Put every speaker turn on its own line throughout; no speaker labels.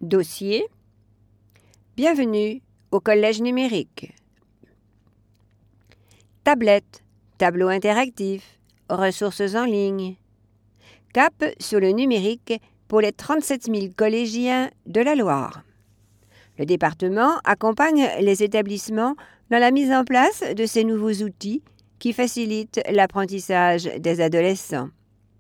Dossier. Bienvenue au Collège numérique. Tablette, tableau interactif, ressources en ligne. Cap sur le numérique pour les 37 000 collégiens de la Loire. Le département accompagne les établissements dans la mise en place de ces nouveaux outils qui facilitent l'apprentissage des adolescents.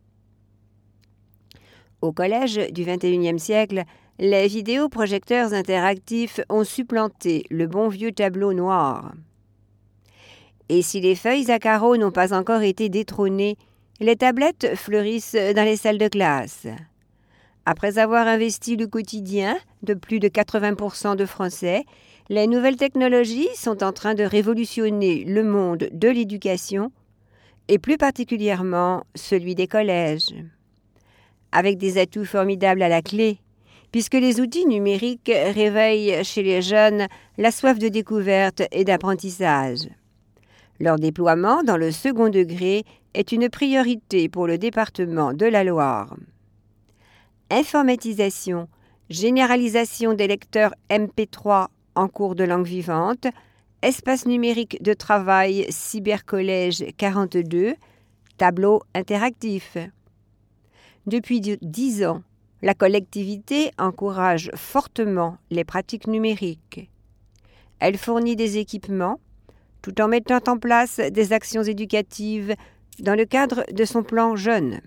Au collège du XXIe siècle, les vidéoprojecteurs interactifs ont supplanté le bon vieux tableau noir. Et si les feuilles à carreaux n'ont pas encore été détrônées, les tablettes fleurissent dans les salles de classe. Après avoir investi le quotidien de plus de 80% de Français, les nouvelles technologies sont en train de révolutionner le monde de l'éducation et plus particulièrement celui des collèges. Avec des atouts formidables à la clé, puisque les outils numériques réveillent chez les jeunes la soif de découverte et d'apprentissage. Leur déploiement dans le second degré est une priorité pour le département de la Loire. Informatisation, généralisation des lecteurs MP3 en cours de langue vivante, espace numérique de travail Cybercollège 42, tableau interactif. Depuis 10 ans, la collectivité encourage fortement les pratiques numériques. Elle fournit des équipements, tout en mettant en place des actions éducatives dans le cadre de son plan jeune.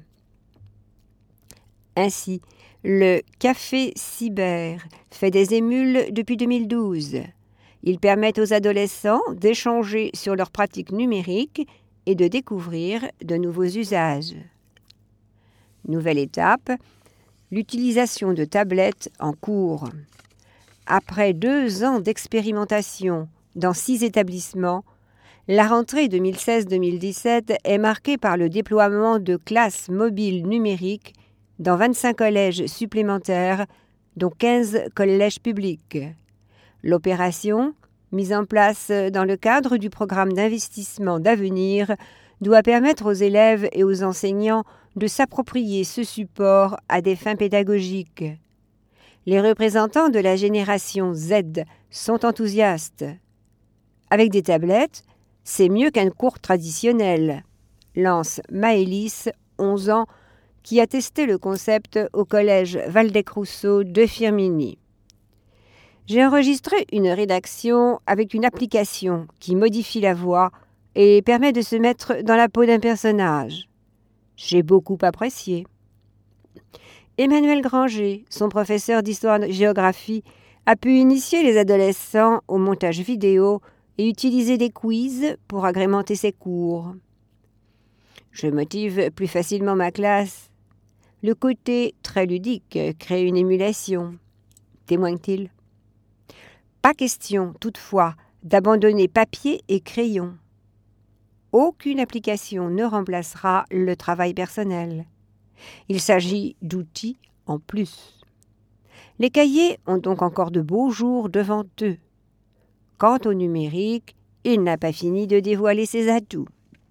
Ainsi, le Café Cyber fait des émules depuis 2012. Ils permettent aux adolescents d'échanger sur leurs pratiques numériques et de découvrir de nouveaux usages. Nouvelle étape, l'utilisation de tablettes en cours. Après 2 ans d'expérimentation dans 6 établissements, la rentrée 2016-2017 est marquée par le déploiement de classes mobiles numériques dans 25 collèges supplémentaires, dont 15 collèges publics. L'opération, mise en place dans le cadre du programme d'investissement d'avenir, doit permettre aux élèves et aux enseignants de s'approprier ce support à des fins pédagogiques. Les représentants de la génération Z sont enthousiastes. Avec des tablettes, c'est mieux qu'un cours traditionnel, lance Maëlys, 11 ans, qui a testé le concept au collège Waldeck-Rousseau de Firminy. J'ai enregistré une rédaction avec une application qui modifie la voix et permet de se mettre dans la peau d'un personnage. J'ai beaucoup apprécié. Emmanuel Granger, son professeur d'histoire-géographie, a pu initier les adolescents au montage vidéo et utiliser des quiz pour agrémenter ses cours. Je motive plus facilement ma classe. Le côté très ludique crée une émulation, témoigne-t-il. Pas question, toutefois, d'abandonner papier et crayon. Aucune application ne remplacera le travail personnel. Il s'agit d'outils en plus. Les cahiers ont donc encore de beaux jours devant eux. Quant au numérique, il n'a pas fini de dévoiler ses atouts.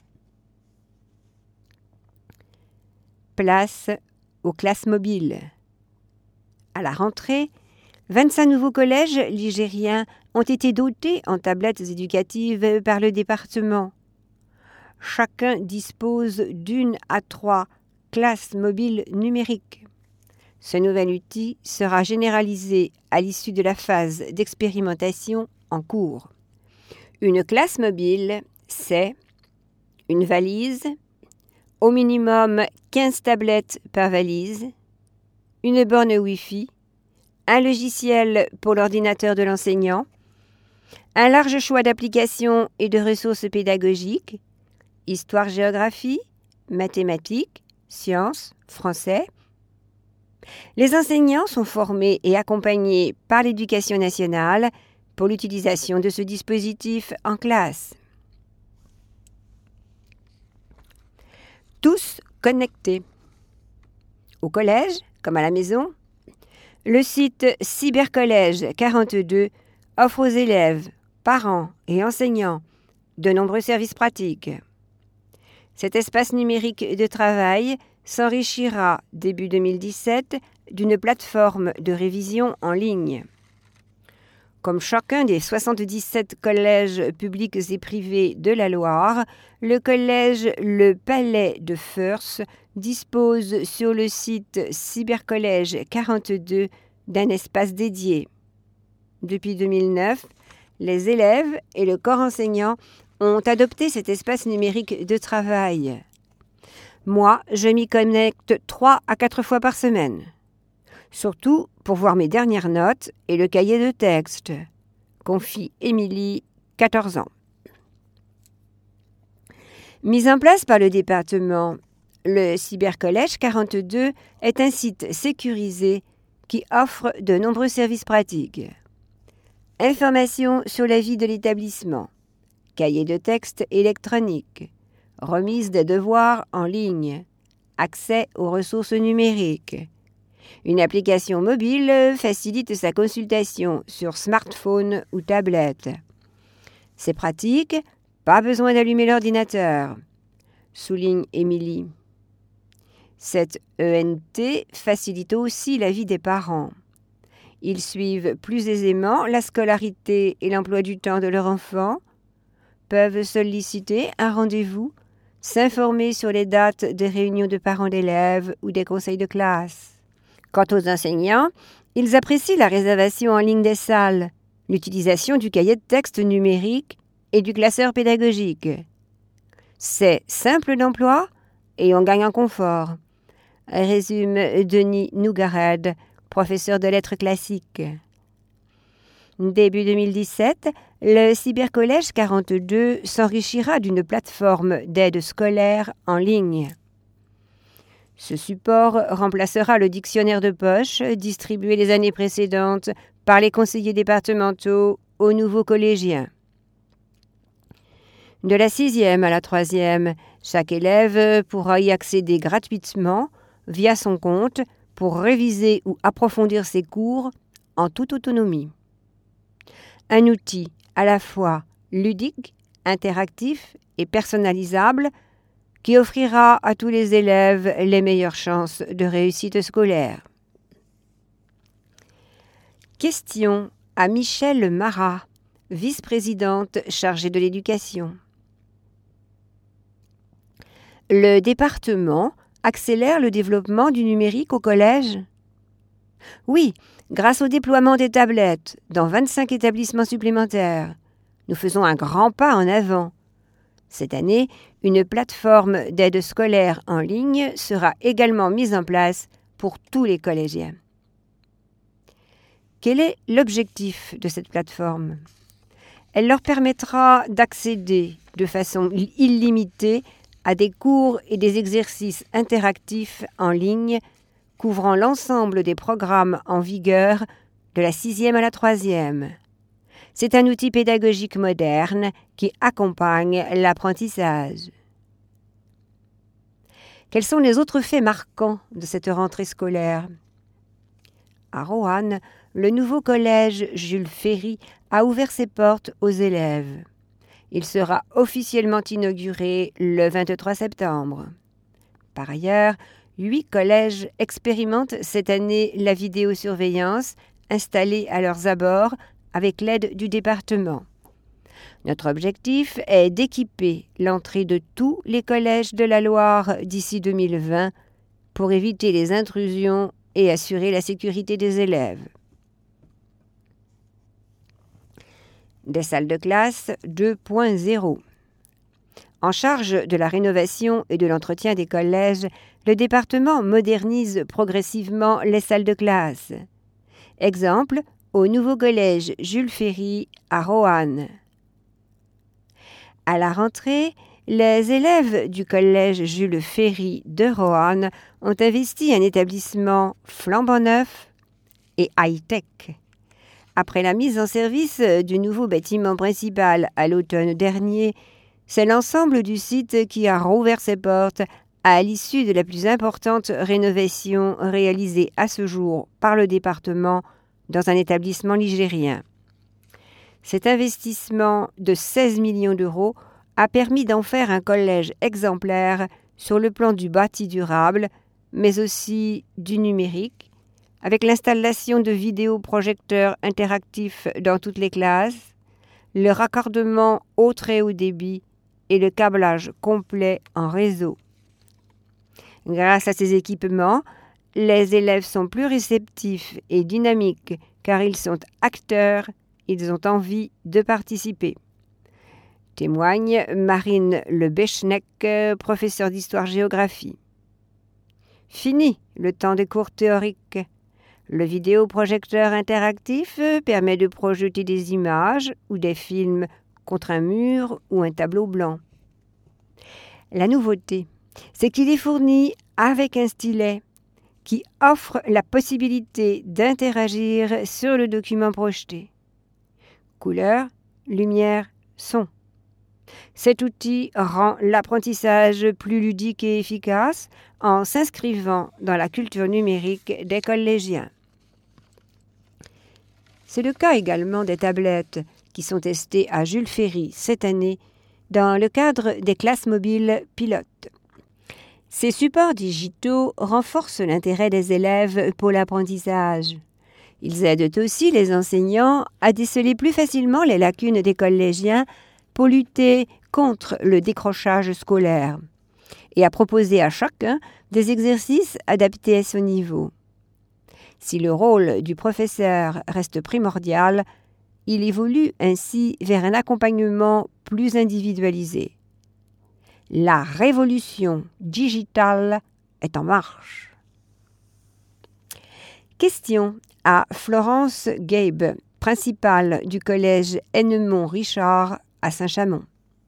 Place aux classes mobiles. À la rentrée, 25 nouveaux collèges ligériens ont été dotés en tablettes éducatives par le département. Chacun dispose d'1 à 3 classes mobiles numériques. Ce nouvel outil sera généralisé à l'issue de la phase d'expérimentation en cours. Une classe mobile, c'est une valise, au minimum 15 tablettes par valise, une borne Wi-Fi, un logiciel pour l'ordinateur de l'enseignant, un large choix d'applications et de ressources pédagogiques, histoire-géographie, mathématiques, sciences, français. Les enseignants sont formés et accompagnés par l'Éducation nationale pour l'utilisation de ce dispositif en classe. Tous connectés. Au collège, comme à la maison, le site Cybercollège 42 offre aux élèves, parents et enseignants de nombreux services pratiques. Cet espace numérique de travail s'enrichira début 2017 d'une plateforme de révision en ligne. Comme chacun des 77 collèges publics et privés de la Loire, le collège Le Palais de Feurs dispose sur le site Cybercollège 42 d'un espace dédié. Depuis 2009, les élèves et le corps enseignant ont adopté cet espace numérique de travail. Moi, je m'y connecte 3 à 4 fois par semaine. Surtout pour voir mes dernières notes et le cahier de texte, confie Émilie, 14 ans. Mise en place par le département, le Cybercollège 42 est un site sécurisé qui offre de nombreux services pratiques. Informations sur la vie de l'établissement, cahier de texte électronique, remise des devoirs en ligne, accès aux ressources numériques. Une application mobile facilite sa consultation sur smartphone ou tablette. C'est pratique, pas besoin d'allumer l'ordinateur, souligne Émilie. Cette ENT facilite aussi la vie des parents. Ils suivent plus aisément la scolarité et l'emploi du temps de leur enfant, peuvent solliciter un rendez-vous, s'informer sur les dates des réunions de parents d'élèves ou des conseils de classe. Quant aux enseignants, ils apprécient la réservation en ligne des salles, l'utilisation du cahier de texte numérique et du classeur pédagogique. C'est simple d'emploi et on gagne en confort, résume Denis Nougared, professeur de lettres classiques. Début 2017, le Cybercollège 42 s'enrichira d'une plateforme d'aide scolaire en ligne. Ce support remplacera le dictionnaire de poche distribué les années précédentes par les conseillers départementaux aux nouveaux collégiens. De la 6e à la 3e, chaque élève pourra y accéder gratuitement via son compte pour réviser ou approfondir ses cours en toute autonomie. Un outil à la fois ludique, interactif et personnalisable qui offrira à tous les élèves les meilleures chances de réussite scolaire. Question à Michèle Marat, vice-présidente chargée de l'éducation. Le département accélère le développement du numérique au collège ? Oui, grâce au déploiement des tablettes dans 25 établissements supplémentaires. Nous faisons un grand pas en avant. Cette année, une plateforme d'aide scolaire en ligne sera également mise en place pour tous les collégiens. Quel est l'objectif de cette plateforme ? Elle leur permettra d'accéder de façon illimitée à des cours et des exercices interactifs en ligne couvrant l'ensemble des programmes en vigueur de la 6e à la 3e. C'est un outil pédagogique moderne qui accompagne l'apprentissage. Quels sont les autres faits marquants de cette rentrée scolaire ? À Roanne, le nouveau collège Jules Ferry a ouvert ses portes aux élèves. Il sera officiellement inauguré le 23 septembre. Par ailleurs, 8 collèges expérimentent cette année la vidéosurveillance installée à leurs abords avec l'aide du département. Notre objectif est d'équiper l'entrée de tous les collèges de la Loire d'ici 2020 pour éviter les intrusions et assurer la sécurité des élèves. Des salles de classe 2.0. En charge de la rénovation et de l'entretien des collèges, le département modernise progressivement les salles de classe. Exemple, au nouveau collège Jules Ferry à Roanne. À la rentrée, les élèves du collège Jules Ferry de Roanne ont investi un établissement flambant neuf et high-tech. Après la mise en service du nouveau bâtiment principal à l'automne dernier, c'est l'ensemble du site qui a rouvert ses portes à l'issue de la plus importante rénovation réalisée à ce jour par le département dans un établissement ligérien. Cet investissement de 16 millions d'euros a permis d'en faire un collège exemplaire sur le plan du bâti durable, mais aussi du numérique, avec l'installation de vidéoprojecteurs interactifs dans toutes les classes, le raccordement au très haut débit et le câblage complet en réseau. Grâce à ces équipements, les élèves sont plus réceptifs et dynamiques car ils sont acteurs, ils ont envie de participer. Témoigne Marine Lebechneck, professeure d'histoire-géographie. Fini le temps des cours théoriques. Le vidéoprojecteur interactif permet de projeter des images ou des films contre un mur ou un tableau blanc. La nouveauté, c'est qu'il est fourni avec un stylet qui offre la possibilité d'interagir sur le document projeté. Couleur, lumière, son. Cet outil rend l'apprentissage plus ludique et efficace en s'inscrivant dans la culture numérique des collégiens. C'est le cas également des tablettes qui sont testées à Jules Ferry cette année dans le cadre des classes mobiles pilotes. Ces supports digitaux renforcent l'intérêt des élèves pour l'apprentissage. Ils aident aussi les enseignants à déceler plus facilement les lacunes des collégiens pour lutter contre le décrochage scolaire et à proposer à chacun des exercices adaptés à son niveau. Si le rôle du professeur reste primordial, il évolue ainsi vers un accompagnement plus individualisé. La révolution digitale est en marche. Question à Florence Gabe, principale du collège Hennemont-Richard à Saint-Chamond.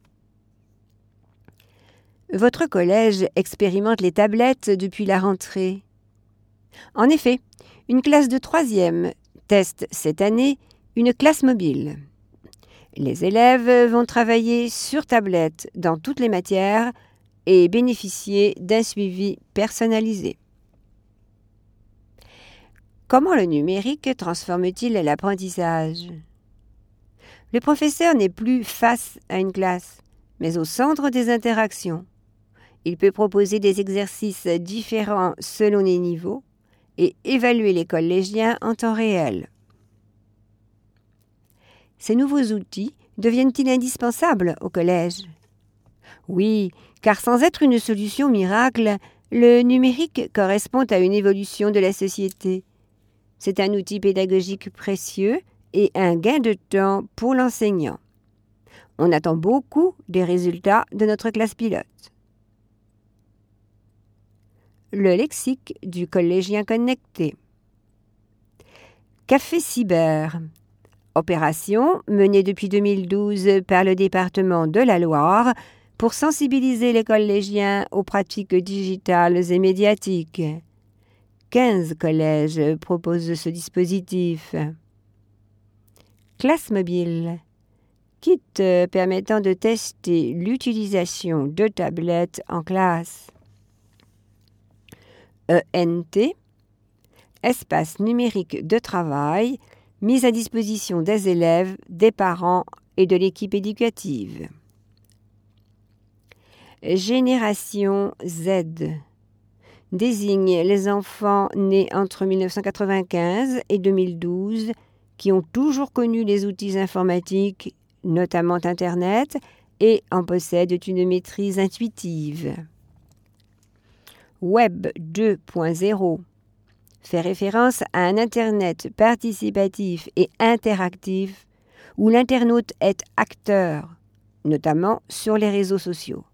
Votre collège expérimente les tablettes depuis la rentrée. En effet, une classe de 3e teste cette année une classe mobile. Les élèves vont travailler sur tablette dans toutes les matières et bénéficier d'un suivi personnalisé. Comment le numérique transforme-t-il l'apprentissage ? Le professeur n'est plus face à une classe, mais au centre des interactions. Il peut proposer des exercices différents selon les niveaux et évaluer les collégiens en temps réel. Ces nouveaux outils deviennent-ils indispensables au collège ? Oui, car sans être une solution miracle, le numérique correspond à une évolution de la société. C'est un outil pédagogique précieux et un gain de temps pour l'enseignant. On attend beaucoup des résultats de notre classe pilote. Le lexique du collégien connecté. Café cyber. Opération menée depuis 2012 par le département de la Loire pour sensibiliser les collégiens aux pratiques digitales et médiatiques. 15 collèges proposent ce dispositif. Classe mobile. Kit permettant de tester l'utilisation de tablettes en classe. ENT. Espace numérique de travail mis à disposition des élèves, des parents et de l'équipe éducative. Génération Z désigne les enfants nés entre 1995 et 2012 qui ont toujours connu les outils informatiques, notamment Internet, et en possèdent une maîtrise intuitive. Web 2.0 fait référence à un Internet participatif et interactif où l'internaute est acteur, notamment sur les réseaux sociaux.